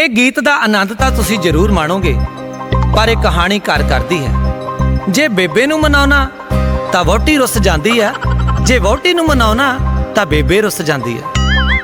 ਇਹ ਗੀਤ ਦਾ ਆਨੰਦ ਤਾਂ ਤੁਸੀਂ ਜ਼ਰੂਰ ਮਾਣੋਗੇ, ਪਰ ਇਹ ਕਹਾਣੀ ਘਰ ਕਰਦੀ ਹੈ। ਜੇ ਬੇਬੇ ਨੂੰ ਮਨਾਉਣਾ ਤਾਂ ਵਹੁਟੀ ਰੁੱਸ ਜਾਂਦੀ ਹੈ, ਜੇ ਵਹੁਟੀ ਨੂੰ ਮਨਾਉਣਾ ਤਾਂ ਬੇਬੇ ਰੁੱਸ ਜਾਂਦੀ ਹੈ।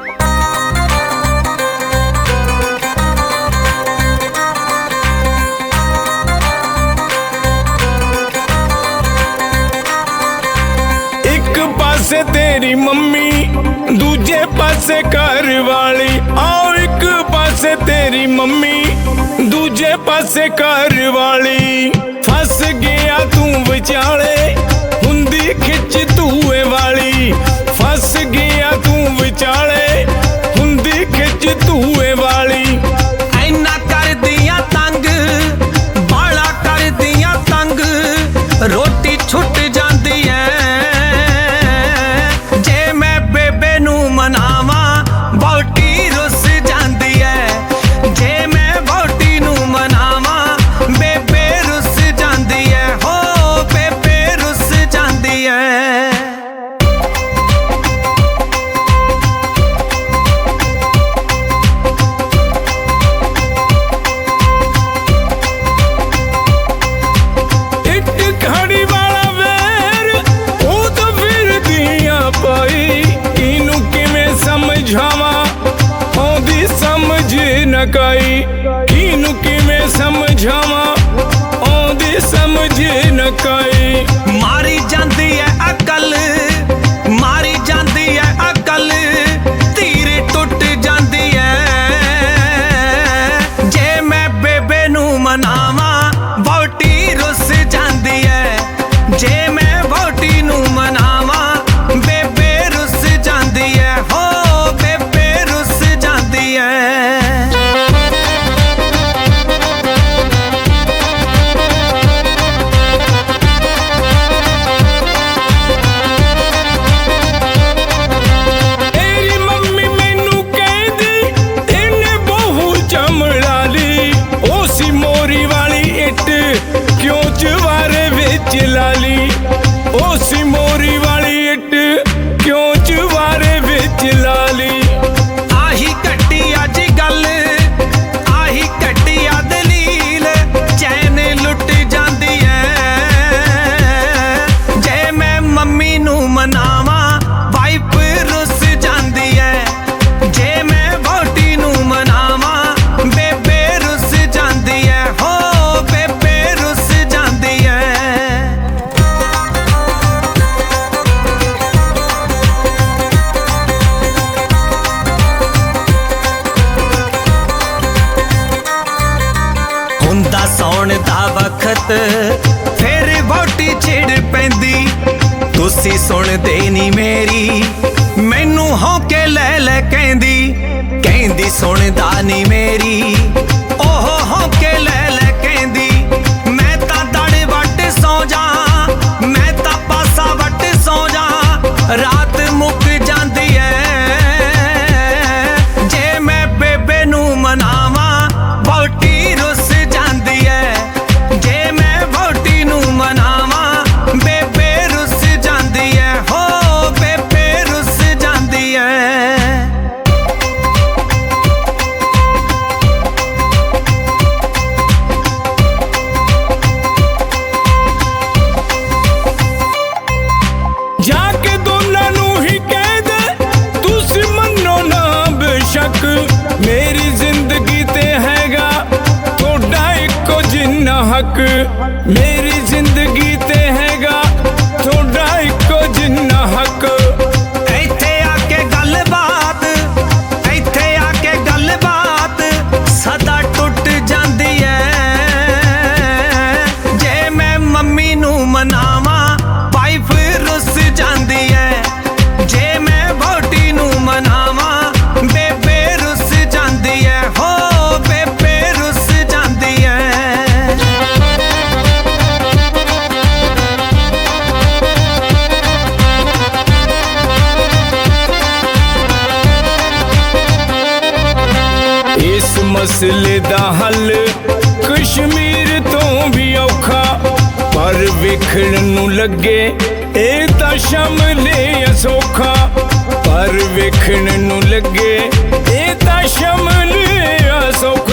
एक पासे तेरी मम्मी दूजे पासे घर वाली, आओ एक पासे तेरी मम्मी दूजे पासे घर वाली। फस गया तू विचाले हुंदी खिच धूए वाली, फस गया तू विचाले हुंदी खिच धूए वाली। ऐना कर दिया तंग बाला कर दिया तंग, रोटी छुट जाती है। जे मैं बेबे नू मनावा वहुटी रुस जाती है, जे मैं वहुटी नू मनावा बेबे रुस जाती है, हो बेबे रुस जाती है। किनू किवें समझावा आउंदी समझ न काई। मारी जाती है अकल, मारी जाती है अकल, तीर टुट जाती है। जे मैं बेबे नू मनावा वहुटी रुस जाती है, जे मैं वहुटी नू मनावा बेबे रुस जाती है, हो बेबे रुस जाती है। लाली ओ सी मोरी वाली इट क्यों चुवारे विच लाली। आही कट्टी अज गल, आही कट्टी आ दलील, चैन लुट जाती है। जे मैं मम्मी नू मनावा वाइफ रुस जाती है, जे मैं वहुटी नू मनावा बेबे रुस जाती है, हो बेबे रुस जाती है। हुंदा सौण दा वखत फिर वहुटी छिड़ पैंदी, तुसी सुणदे नी मेरी मैनू होके ले कहंदी, कहंदी सुणदा नी मेरी ओहो होके ले कहंदी। मैं तां दड़ वट सौ जा, मैं तां पासा वट सौ जा, रात मुक जाती है। जे मैं बेबे नू मनावा वहुटी रुस जाती है, जे मैं वहुटी नू मनावा बेबे रुस जाती है, हो बेबे रुस जाती है। जाके दोनों नू ही कह दे तुसी मनो ना बेशक, मेरी जिंदगी ते हैगा थोड़ा इको जिन्ना हक। मेरी जिंदगी ते हैगा थोड़ा इको जिन्ना हक। इत्थे आके गलबात, इत्थे आके गलबात सदा टुट जाती है। जे मैं मम्मी नू मनावा वाइफ रुस जाती है, जे मैं वहुटी नू मनावा बेबे रुस जाती है, हो बेबे रुस जाती है। इस मसले दा हल कश्मीर तो भी औखा, पर विखड़न नू लगे ए तां शमले असौखा, पर विखड़न नू लगे ए तां शमले असौखा।